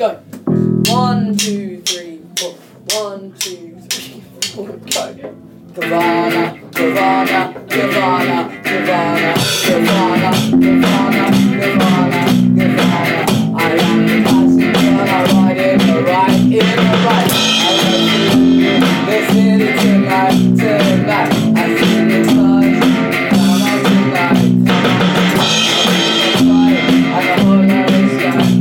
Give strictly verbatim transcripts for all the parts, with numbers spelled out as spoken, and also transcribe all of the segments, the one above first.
Go. One, two, three, four. One, two, three, four. Go. Nirvana, Nirvana, Nirvana, Nirvana, Nirvana, Nirvana, Nirvana, Nirvana. I am the passenger, I ride in the right, in the right. I love you, the city tonight, tonight. I see the stars, come on tonight, come on. I know all of this sky,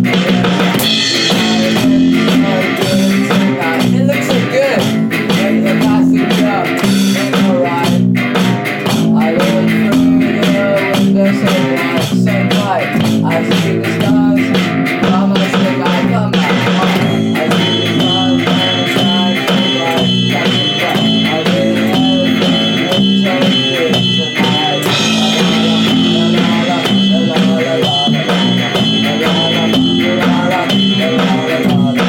it looks so good. When the passenger in the ride, I look through the window so bright, so bright. I see the stars, come on tonight, come back. I see the stars, come on so bright, so bright. I really everything looks so good tonight. La la la la la la la la la la la la la la.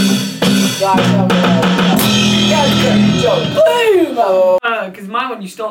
Because mine when you start